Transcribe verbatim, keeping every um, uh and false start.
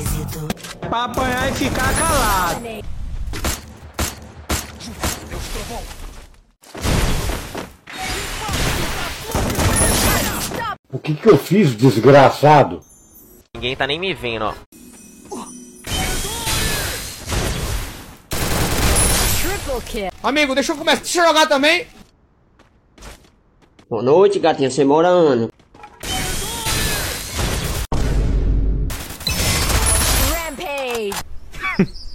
Pra apanhar e ficar calado. O que que eu fiz, desgraçado? Ninguém tá nem me vendo, ó. Amigo, deixa eu começar. Deixa eu jogar também. Boa noite, gatinha. Você mora onde? Rampage.